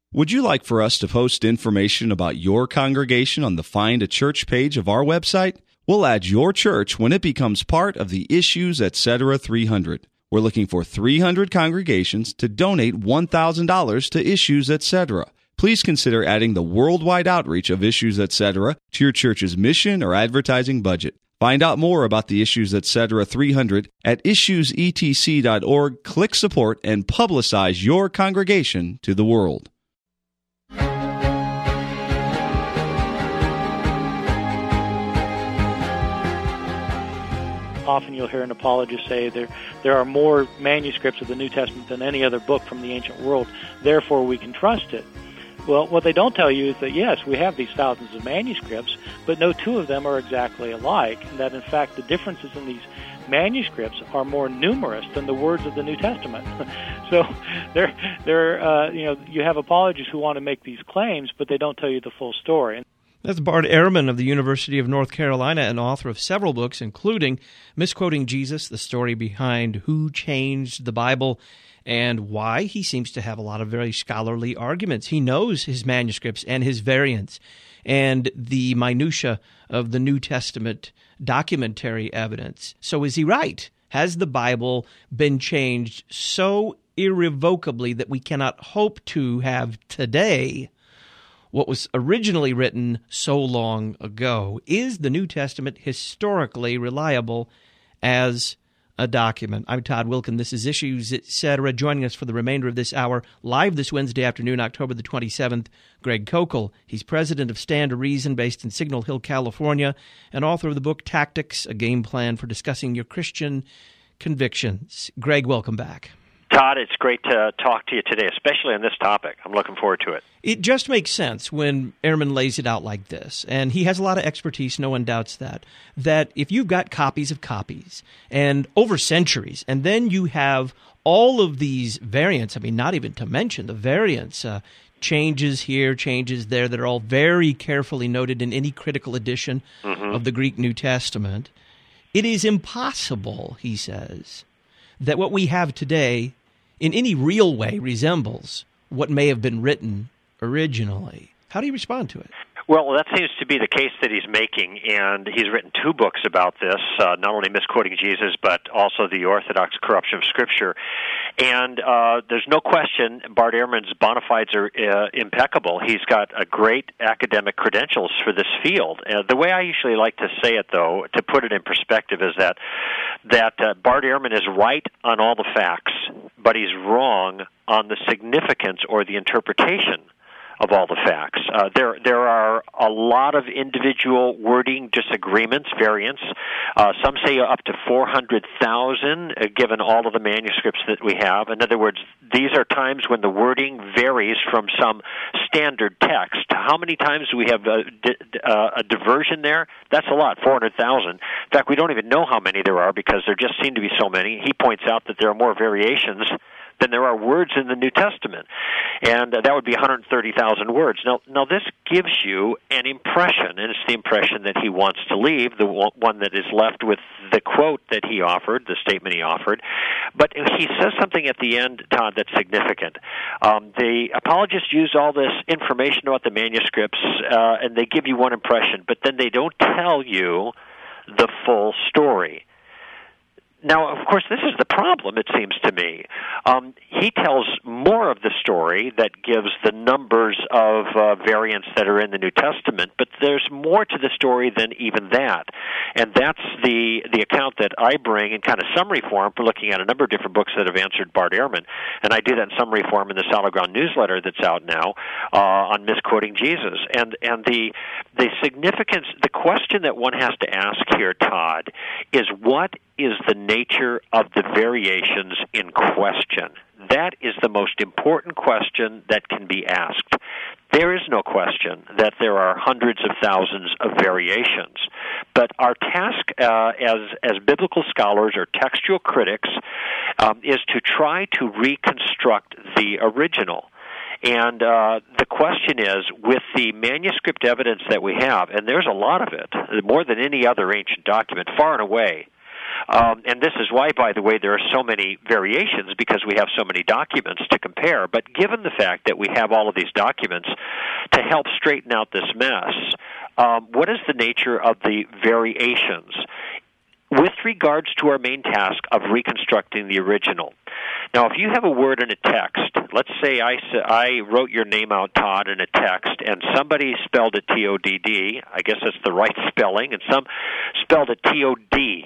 Would you like for us to post information about your congregation on the Find a Church page of our website? We'll add your church when it becomes part of the Issues Etc. 300. We're looking for 300 congregations to donate $1,000 to Issues Etc. Please consider adding the worldwide outreach of Issues Etc. to your church's mission or advertising budget. Find out more about the Issues Etc. 300 at issuesetc.org. Click support and publicize your congregation to the world. Often you'll hear an apologist say there are more manuscripts of the New Testament than any other book from the ancient world, therefore we can trust it. Well, what they don't tell you is that, yes, we have these thousands of manuscripts, but no two of them are exactly alike, and that, in fact, the differences in these manuscripts are more numerous than the words of the New Testament. So you have apologists who want to make these claims, but they don't tell you the full story. That's Bart Ehrman of the University of North Carolina and author of several books, including Misquoting Jesus, the story behind who changed the Bible and why. He seems to have a lot of very scholarly arguments. He knows his manuscripts and his variants and the minutia of the New Testament documentary evidence. So is he right? Has the Bible been changed so irrevocably that we cannot hope to have today what was originally written so long ago? Is the New Testament historically reliable as a document? I'm Todd Wilkin. This is Issues Etc. Joining us for the remainder of this hour, live this Wednesday afternoon, October the 27th, Greg Koukl. He's president of Stand to Reason, based in Signal Hill, California, and author of the book Tactics, a Game Plan for Discussing Your Christian Convictions. Greg, welcome back. Todd, it's great to talk to you today, especially on this topic. I'm looking forward to it. It just makes sense when Ehrman lays it out like this, and he has a lot of expertise, no one doubts that if you've got copies of copies, and over centuries, and then you have all of these variants, I mean, not even to mention the variants, changes here, changes there, that are all very carefully noted in any critical edition of the Greek New Testament, it is impossible, he says, that what we have today in any real way resembles what may have been written originally. How do you respond to it? Well, that seems to be the case that he's making, and he's written two books about this, not only Misquoting Jesus, but also The Orthodox Corruption of Scripture. And there's no question Bart Ehrman's bona fides are impeccable. He's got a great academic credentials for this field. The way I usually like to say it, though, to put it in perspective, is that Bart Ehrman is right on all the facts, but he's wrong on the significance or the interpretation of all the facts. There are a lot of individual wording disagreements, variants. Some say up to 400,000, given all of the manuscripts that we have. In other words, these are times when the wording varies from some standard text. How many times do we have a diversion there? That's a lot, 400,000. In fact, we don't even know how many there are because there just seem to be so many. He points out that there are more variations than there are words in the New Testament, and that would be 130,000 words. Now, this gives you an impression, and it's the impression that he wants to leave, the one that is left with the quote that he offered, the statement he offered. But he says something at the end, Todd, that's significant. The apologists use all this information about the manuscripts, and they give you one impression, but then they don't tell you the full story. Now, of course, this is the problem, it seems to me. He tells more of the story that gives the numbers of variants that are in the New Testament, but there's more to the story than even that. And that's the account that I bring in kind of summary form for looking at a number of different books that have answered Bart Ehrman. And I do that in summary form in the Solid Ground newsletter that's out now on Misquoting Jesus. And the significance, the question that one has to ask here, Todd, is what is the nature of the variations in question? That is the most important question that can be asked. There is no question that there are hundreds of thousands of variations, but our task as biblical scholars or textual critics is to try to reconstruct the original. And the question is, with the manuscript evidence that we have, and there's a lot of it, more than any other ancient document, far and away, And this is why, by the way, there are so many variations, because we have so many documents to compare. But given the fact that we have all of these documents to help straighten out this mess, what is the nature of the variations with regards to our main task of reconstructing the original? Now, if you have a word in a text, let's say I wrote your name out, Todd, in a text, and somebody spelled it T-O-D-D. I guess that's the right spelling, and some spelled it T-O-D.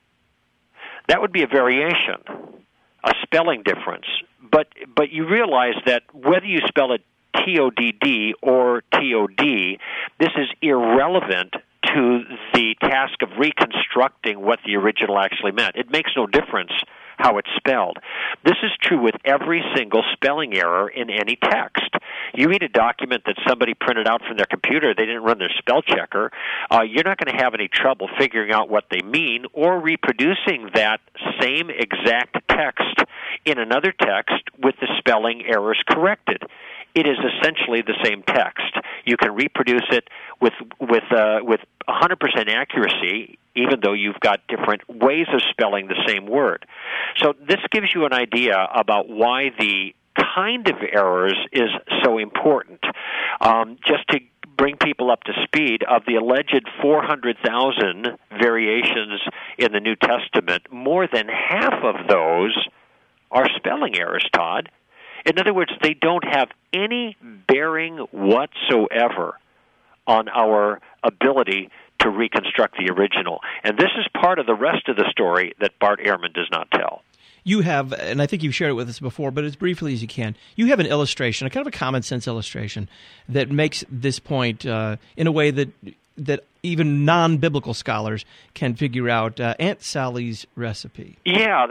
That would be a variation, a spelling difference. But you realize that whether you spell it T-O-D-D or T-O-D, this is irrelevant to the task of reconstructing what the original actually meant. It makes no difference how it's spelled. This is true with every single spelling error in any text. You read a document that somebody printed out from their computer, they didn't run their spell checker, you're not going to have any trouble figuring out what they mean or reproducing that same exact text in another text with the spelling errors corrected. It is essentially the same text. You can reproduce it with 100% accuracy, even though you've got different ways of spelling the same word. So this gives you an idea about why the kind of errors is so important. Just to bring people up to speed, of the alleged 400,000 variations in the New Testament, more than half of those are spelling errors, Todd. In other words, they don't have any bearing whatsoever on our ability to reconstruct the original. And this is part of the rest of the story that Bart Ehrman does not tell. You have, and I think you've shared it with us before, but as briefly as you can, you have an illustration, a kind of a common-sense illustration that makes this point in a way that even non-biblical scholars can figure out Aunt Sally's recipe. Yeah,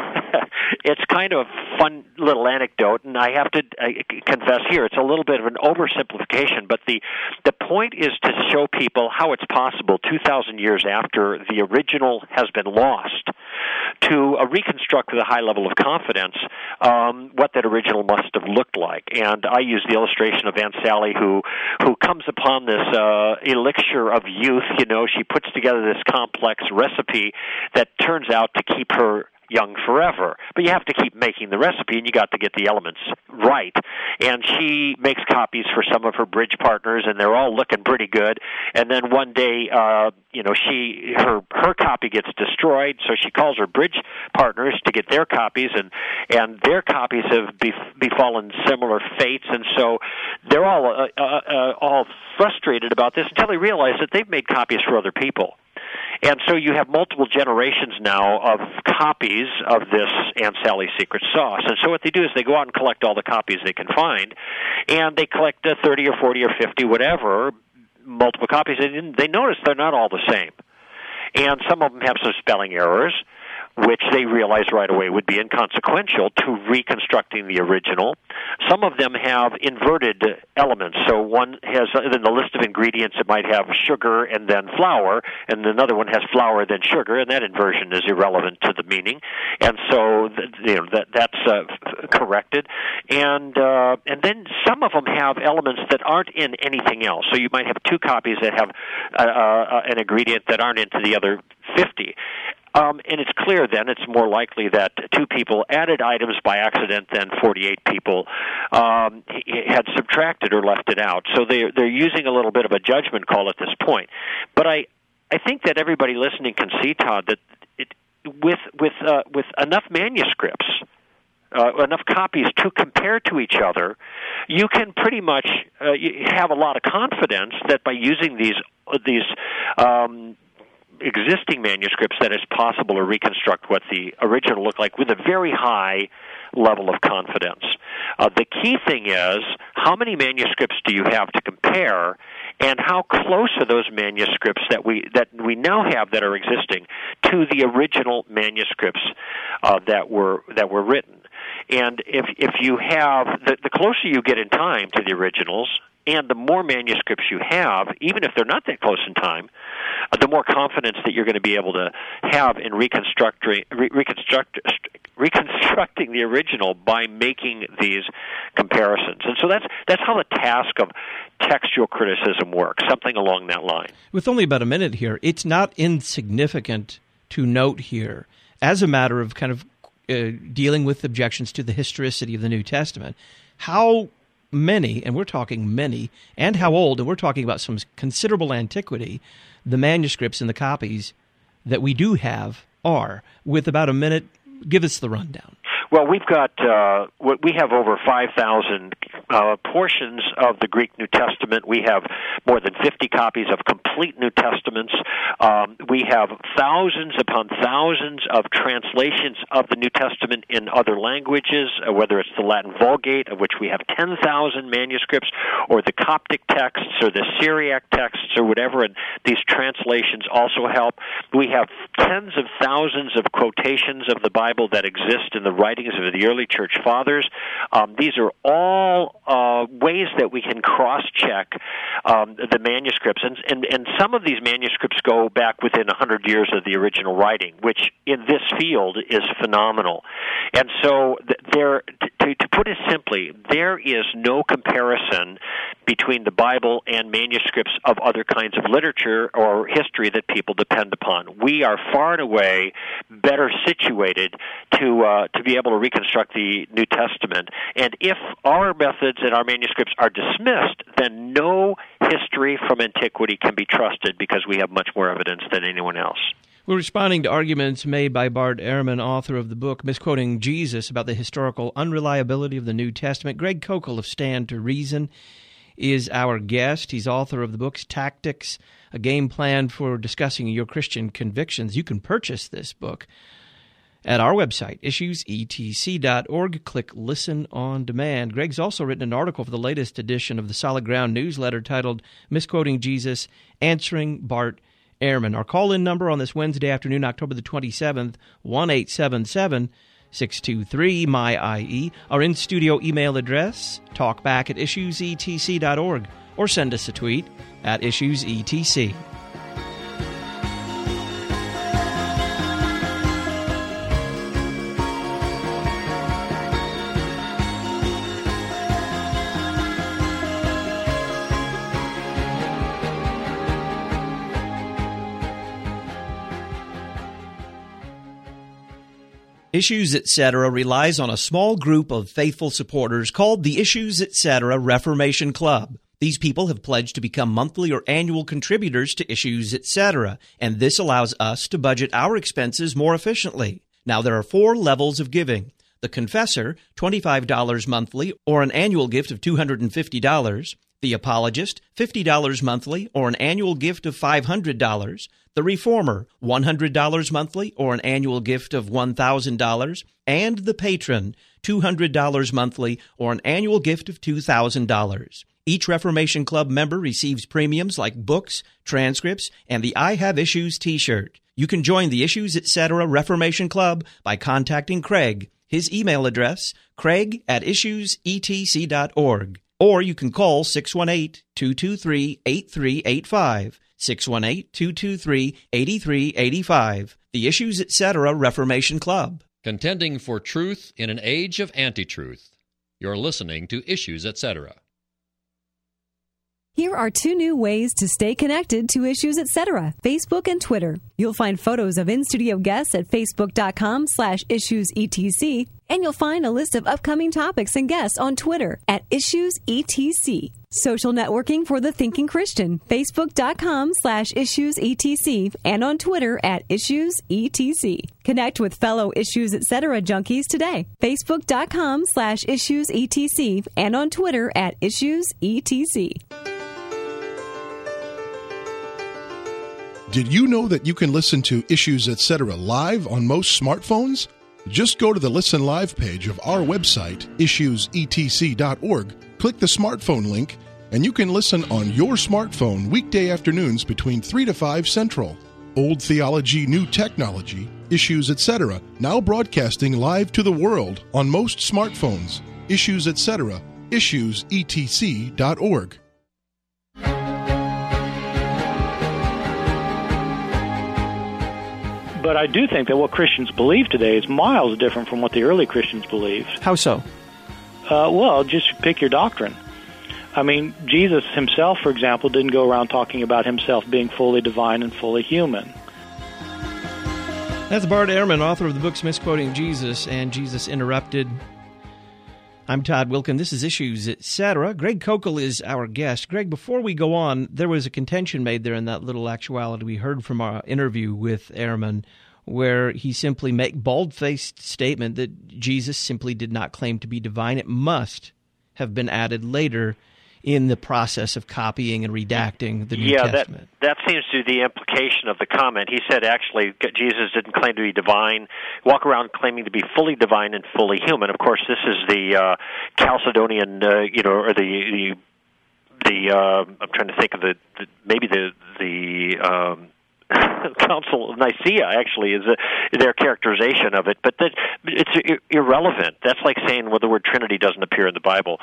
it's kind of a fun little anecdote, and I have to confess here, it's a little bit of an oversimplification, but the point is to show people how it's possible 2,000 years after the original has been lost to reconstruct with a high level of confidence what that original must have looked like. And I use the illustration of Aunt Sally who comes upon this elixir of youth. You know, she puts together this complex recipe that turns out to keep her young forever. But you have to keep making the recipe, and you got to get the elements right. And she makes copies for some of her bridge partners, and they're all looking pretty good. And then one day, her copy gets destroyed, so she calls her bridge partners to get their copies, and their copies have befallen similar fates, and so they're all frustrated about this until they realize that they've made copies for other people. And so you have multiple generations now of copies of this Aunt Sally's secret sauce. And so what they do is they go out and collect all the copies they can find, and they collect 30 or 40 or 50, whatever, multiple copies, and they notice they're not all the same. And some of them have some spelling errors, which they realize right away would be inconsequential to reconstructing the original. Some of them have inverted elements. So one has, in the list of ingredients, it might have sugar and then flour, and another one has flour then sugar, and that inversion is irrelevant to the meaning. And so that's corrected. And then some of them have elements that aren't in anything else. So you might have two copies that have an ingredient that aren't into the other 50. And it's clear then it's more likely that two people added items by accident than 48 people had subtracted or left it out. So they're using a little bit of a judgment call at this point. But I think that everybody listening can see, Todd, that with enough manuscripts, enough copies to compare to each other, you can pretty much have a lot of confidence that by using these existing manuscripts that it's possible to reconstruct what the original looked like with a very high level of confidence. The key thing is, how many manuscripts do you have to compare, and how close are those manuscripts that we now have that are existing to the original manuscripts that were written? And if you have the closer you get in time to the originals, and the more manuscripts you have, even if they're not that close in time, the more confidence that you're going to be able to have in reconstructing the original by making these comparisons. And so that's how the task of textual criticism works, something along that line. With only about a minute here, it's not insignificant to note here as a matter of kind of dealing with objections to the historicity of the New Testament? How many, and we're talking many, and how old, and we're talking about some considerable antiquity, the manuscripts and the copies that we do have are? With about a minute, give us the rundown. Well, we have over 5,000 portions of the Greek New Testament. We have more than 50 copies of complete New Testaments. We have thousands upon thousands of translations of the New Testament in other languages, whether it's the Latin Vulgate, of which we have 10,000 manuscripts, or the Coptic texts, or the Syriac texts, or whatever, and these translations also help. We have tens of thousands of quotations of the Bible that exist in the writings of the early church fathers. These are all ways that we can cross-check the manuscripts. And some of these manuscripts go back within 100 years of the original writing, which in this field is phenomenal. And so to put it simply, there is no comparison between the Bible and manuscripts of other kinds of literature or history that people depend upon. We are far and away better situated to be able to reconstruct the New Testament. And if our methods and our manuscripts are dismissed, then no history from antiquity can be trusted because we have much more evidence than anyone else. We're responding to arguments made by Bart Ehrman, author of the book Misquoting Jesus, about the historical unreliability of the New Testament. Greg Koukl of Stand to Reason is our guest. He's author of the books Tactics, A Game Plan for Discussing Your Christian Convictions. You can purchase this book at our website, issuesetc.org. Click Listen on Demand. Greg's also written an article for the latest edition of the Solid Ground newsletter titled Misquoting Jesus, Answering Bart Ehrman. Our call-in number on this Wednesday afternoon, October the 27th, 1-877-623-MY-IE. Our in-studio email address, talkback@issuesetc.org, or send us a tweet at issuesetc. Issues Etc. relies on a small group of faithful supporters called the Issues Etc. Reformation Club. These people have pledged to become monthly or annual contributors to Issues Etc., and this allows us to budget our expenses more efficiently. Now, there are 4 levels of giving. The Confessor, $25 monthly or an annual gift of $250. The Apologist, $50 monthly or an annual gift of $500. The Reformer, $100 monthly or an annual gift of $1,000. And the Patron, $200 monthly or an annual gift of $2,000. Each Reformation Club member receives premiums like books, transcripts, and the I Have Issues t-shirt. You can join the Issues Etc. Reformation Club by contacting Craig. His email address, craig@issuesetc.org. Or you can call 618-223-8385, 618-223-8385, the Issues Etc. Reformation Club. Contending for truth in an age of anti-truth. You're listening to Issues Etc. Here are 2 new ways to stay connected to Issues Etc., Facebook and Twitter. You'll find photos of in-studio guests at facebook.com/issuesetc, and you'll find a list of upcoming topics and guests on Twitter at issuesetc. Social networking for the thinking Christian, facebook.com/issuesetc, and on Twitter at issuesetc. Connect with fellow Issues Etc. junkies today, facebook.com/issuesetc, and on Twitter at issuesetc. Did you know that you can listen to Issues Etc. live on most smartphones? Just go to the Listen Live page of our website, issuesetc.org, click the smartphone link, and you can listen on your smartphone weekday afternoons between 3 to 5 Central. Old theology, new technology, Issues Etc., now broadcasting live to the world on most smartphones. Issues Etc., issuesetc.org. But I do think that what Christians believe today is miles different from what the early Christians believed. How so? Well, just pick your doctrine. I mean, Jesus himself, for example, didn't go around talking about himself being fully divine and fully human. That's Bart Ehrman, author of the books Misquoting Jesus and Jesus Interrupted. I'm Todd Wilkin. This is Issues, Etc. Greg Koukl is our guest. Greg, before we go on, there was a contention made there in that little actuality we heard from our interview with Ehrman, where he simply made bald-faced statement that Jesus simply did not claim to be divine. It must have been added later in the process of copying and redacting the New Testament. That seems to be the implication of the comment. He said, actually, Jesus didn't claim to be divine, walk around claiming to be fully divine and fully human. Of course, this is the Chalcedonian, or the I'm trying to think of the Council of Nicaea, actually, is their characterization of it, but it's irrelevant. That's like saying, well, the word Trinity doesn't appear in the Bible.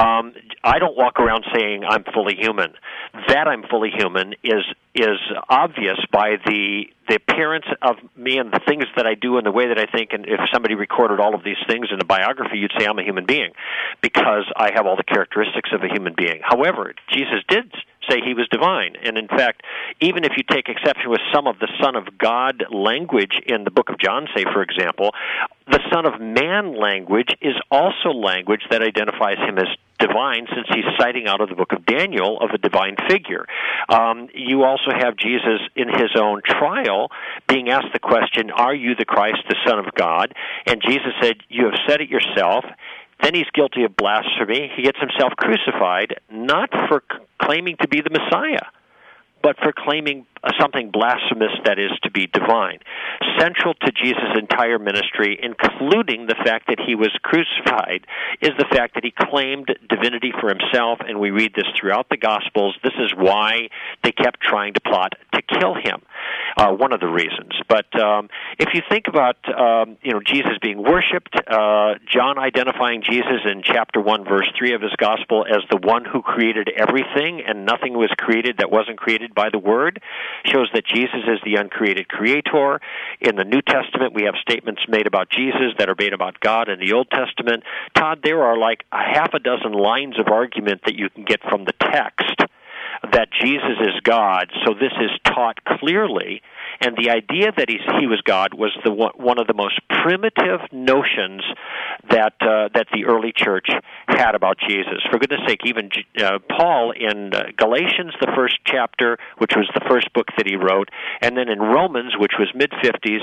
I don't walk around saying I'm fully human. That I'm fully human is obvious by the appearance of me and the things that I do and the way that I think, and if somebody recorded all of these things in a biography, you'd say I'm a human being, because I have all the characteristics of a human being. However, Jesus did say he was divine, and in fact, even if you take exception with some of the Son of God language in the book of John, say, for example, the Son of Man language is also language that identifies him as divine, since he's citing out of the book of Daniel of a divine figure. You also have Jesus in his own trial being asked the question, are you the Christ, the Son of God? And Jesus said, you have said it yourself. Then he's guilty of blasphemy. He gets himself crucified, not for claiming to be the Messiah, but for claiming something blasphemous that is to be divine. Central to Jesus' entire ministry, including the fact that he was crucified, is the fact that he claimed divinity for himself, and we read this throughout the Gospels. This is why they kept trying to plot to kill him, one of the reasons. But if you think about Jesus being worshipped, John identifying Jesus in chapter 1, verse 3 of his Gospel as the one who created everything, and nothing was created that wasn't created by the Word, shows that Jesus is the uncreated creator. In the New Testament, we have statements made about Jesus that are made about God in the Old Testament. Todd, there are like a half a dozen lines of argument that you can get from the text that Jesus is God, so this is taught clearly. And the idea that he was God was one of the most primitive notions that the early church had about Jesus. For goodness sake, even Paul in Galatians, the first chapter, which was the first book that he wrote, and then in Romans, which was mid-50s,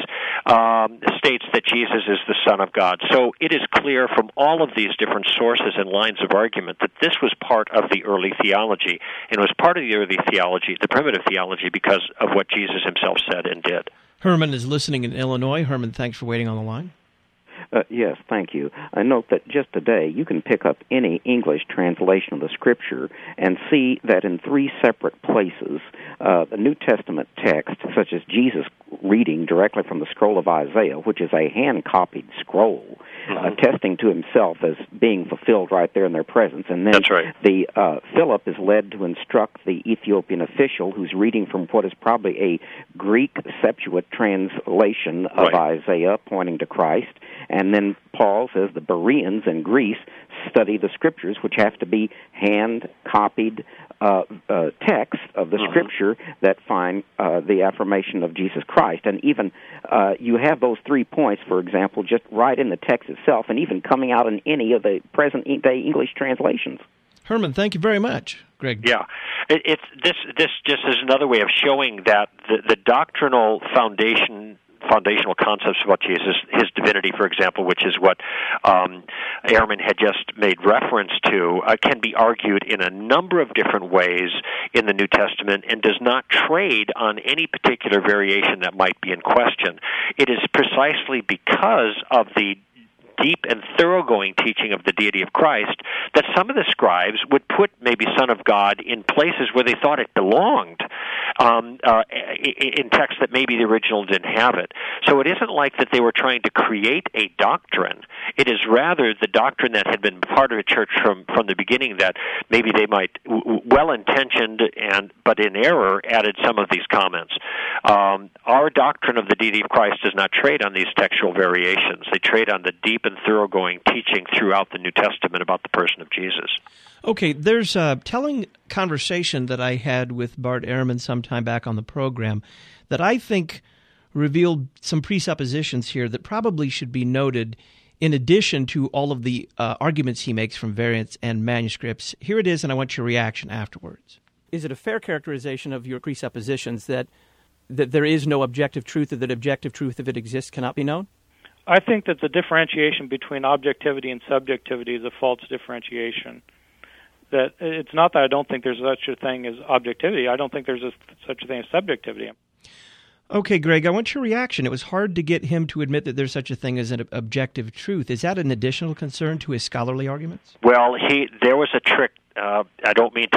states that Jesus is the Son of God. So it is clear from all of these different sources and lines of argument that this was part of the early theology, and it was part of the early theology, the primitive theology, because of what Jesus himself said and did. Herman is listening in Illinois. Herman, thanks for waiting on the line. Yes, thank you. I note that just today you can pick up any English translation of the Scripture and see that in three separate places, the New Testament text, such as Jesus reading directly from the scroll of Isaiah, which is a hand-copied scroll, attesting to himself as being fulfilled right there in their presence. And then that's right. Philip is led to instruct the Ethiopian official who's reading from what is probably a Greek Septuagint translation of Isaiah, pointing to Christ. And then Paul says the Bereans in Greece study the Scriptures, which have to be hand-copied texts of the Scripture that find the affirmation of Jesus Christ. And even you have those 3 points, for example, just right in the text itself, and even coming out in any of the present-day English translations. Herman, thank you very much. Greg. Yeah, this just is another way of showing that the doctrinal foundational concepts about Jesus, his divinity, for example, which is what Ehrman had just made reference to, can be argued in a number of different ways in the New Testament and does not trade on any particular variation that might be in question. It is precisely because of the deep and thoroughgoing teaching of the deity of Christ that some of the scribes would put maybe Son of God in places where they thought it belonged, in texts that maybe the original didn't have it. So it isn't like that they were trying to create a doctrine. It is rather the doctrine that had been part of the church from the beginning that maybe they might, well-intentioned but in error, added some of these comments. Our doctrine of the deity of Christ does not trade on these textual variations. They trade on the deep and thoroughgoing teaching throughout the New Testament about the person of Jesus. Okay, there's a telling conversation that I had with Bart Ehrman some time back on the program that I think revealed some presuppositions here that probably should be noted in addition to all of the arguments he makes from variants and manuscripts. Here it is, and I want your reaction afterwards. Is it a fair characterization of your presuppositions that there is no objective truth, or that objective truth, if it exists, cannot be known? I think that the differentiation between objectivity and subjectivity is a false differentiation. That it's not that I don't think there's such a thing as objectivity. I don't think there's such a thing as subjectivity. Okay, Greg, I want your reaction. It was hard to get him to admit that there's such a thing as an objective truth. Is that an additional concern to his scholarly arguments? Well, there was a trick. I don't mean to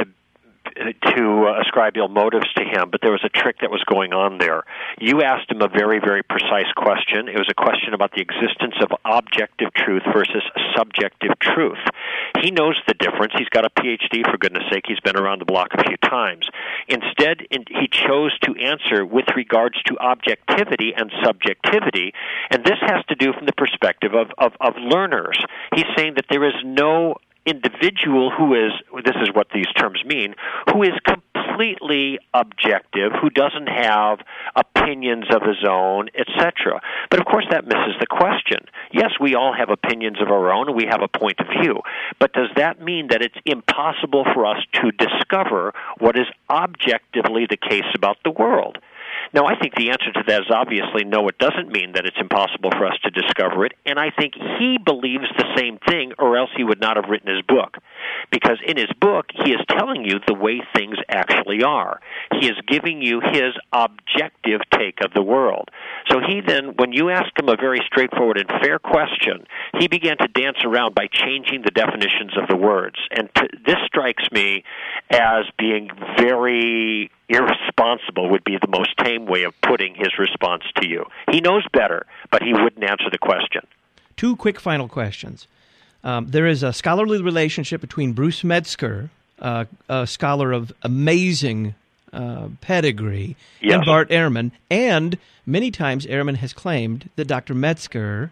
ascribe ill motives to him, but there was a trick that was going on there. You asked him a very, very precise question. It was a question about the existence of objective truth versus subjective truth. He knows the difference. He's got a PhD, for goodness sake. He's been around the block a few times. Instead, he chose to answer with regards to objectivity and subjectivity, and this has to do from the perspective of learners. He's saying that there is no individual who is, this is what these terms mean, who is completely objective, who doesn't have opinions of his own, etc. But of course that misses the question. Yes, we all have opinions of our own and we have a point of view, but does that mean that it's impossible for us to discover what is objectively the case about the world? Now, I think the answer to that is obviously no, it doesn't mean that it's impossible for us to discover it, and I think he believes the same thing, or else he would not have written his book. Because in his book, he is telling you the way things actually are. He is giving you his objective take of the world. So he then, when you asked him a very straightforward and fair question, he began to dance around by changing the definitions of the words. And this strikes me as being very irresponsible, would be the most tame way of putting his response to you. He knows better, but he wouldn't answer the question. Two quick final questions. There is a scholarly relationship between Bruce Metzger, a scholar of amazing pedigree, yes, and Bart Ehrman, and many times Ehrman has claimed that Dr. Metzger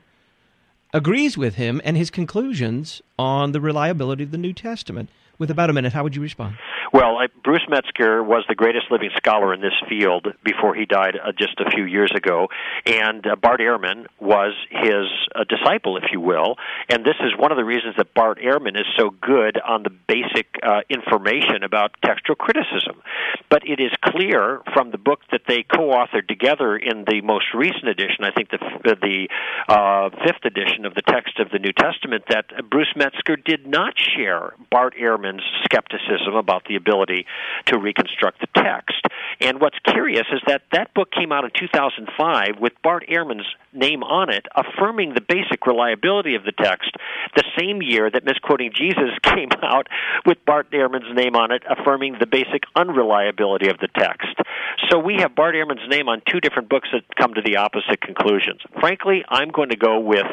agrees with him and his conclusions on the reliability of the New Testament. With about a minute, how would you respond? Well, Bruce Metzger was the greatest living scholar in this field before he died just a few years ago, and Bart Ehrman was his disciple, if you will, and this is one of the reasons that Bart Ehrman is so good on the basic information about textual criticism. But it is clear from the book that they co-authored together in the most recent edition, I think the fifth edition of the text of the New Testament, that Bruce Metzger did not share Bart Ehrman's skepticism about the ability to reconstruct the text. And what's curious is that that book came out in 2005 with Bart Ehrman's name on it, affirming the basic reliability of the text, the same year that Misquoting Jesus came out with Bart Ehrman's name on it, affirming the basic unreliability of the text. So we have Bart Ehrman's name on two different books that come to the opposite conclusions. Frankly, I'm going to go with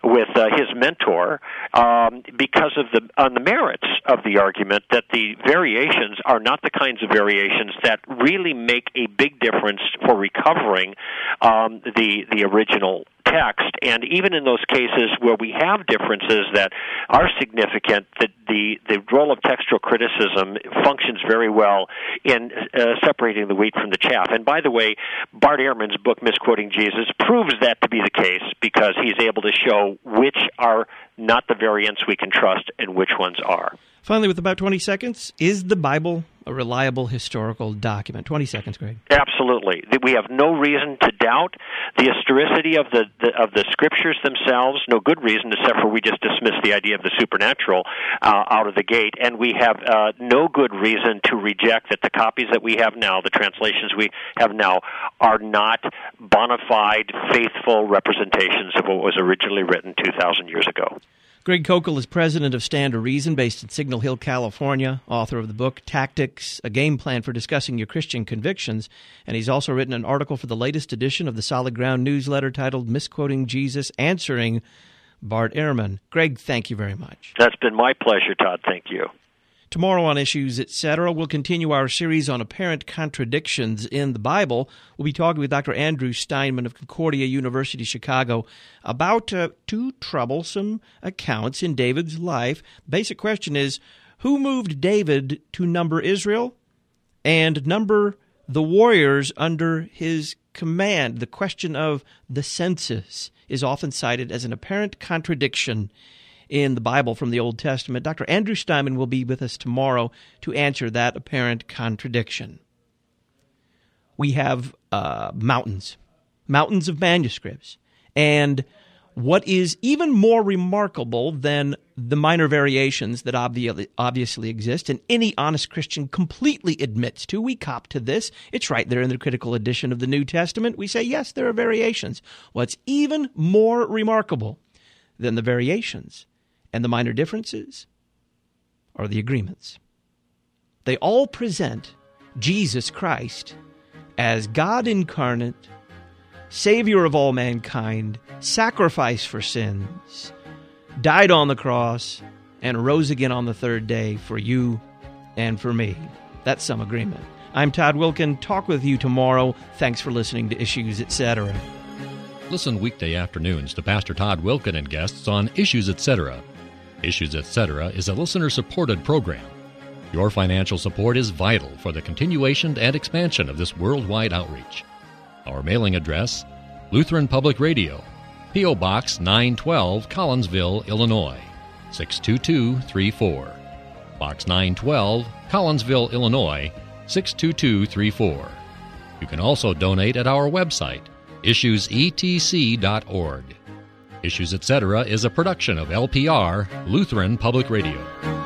his mentor because of the merits of the argument that the variations are not the kinds of variations that really make a big difference for recovering the original text. And even in those cases where we have differences that are significant, the role of textual criticism functions very well in separating the wheat from the chaff. And by the way, Bart Ehrman's book, Misquoting Jesus, proves that to be the case because he's able to show which are not the variants we can trust and which ones are. Finally, with about 20 seconds, is the Bible a reliable historical document? 20 seconds, Greg. Absolutely. We have no reason to doubt the historicity of the scriptures themselves, no good reason, except for we just dismiss the idea of the supernatural out of the gate, and we have no good reason to reject that the copies that we have now, the translations we have now, are not bona fide, faithful representations of what was originally written 2,000 years ago. Greg Koukl is president of Stand to Reason, based in Signal Hill, California, author of the book Tactics, a Game Plan for Discussing Your Christian Convictions, and he's also written an article for the latest edition of the Solid Ground newsletter titled Misquoting Jesus, Answering Bart Ehrman. Greg, thank you very much. That's been my pleasure, Todd. Thank you. Tomorrow on Issues, Etc., we'll continue our series on apparent contradictions in the Bible. We'll be talking with Dr. Andrew Steinman of Concordia University, Chicago, about two troublesome accounts in David's life. Basic question is, who moved David to number Israel and number the warriors under his command. The question of the census is often cited as an apparent contradiction in the Bible from the Old Testament. Dr. Andrew Steinman will be with us tomorrow to answer that apparent contradiction. We have mountains of manuscripts. And what is even more remarkable than the minor variations that obviously exist, and any honest Christian completely admits to, we cop to this. It's right there in the critical edition of the New Testament. We say, yes, there are variations. What's even more remarkable than the variations and the minor differences are the agreements. They all present Jesus Christ as God incarnate, Savior of all mankind, sacrifice for sins, died on the cross, and rose again on the third day for you and for me. That's some agreement. I'm Todd Wilkin. Talk with you tomorrow. Thanks for listening to Issues, Etc. Listen weekday afternoons to Pastor Todd Wilkin and guests on Issues, Etc. Issues, Etc. is a listener-supported program. Your financial support is vital for the continuation and expansion of this worldwide outreach. Our mailing address, Lutheran Public Radio, P.O. Box 912, Collinsville, Illinois, 62234. Box 912, Collinsville, Illinois, 62234. You can also donate at our website, issuesetc.org. Issues, Etc. is a production of LPR, Lutheran Public Radio.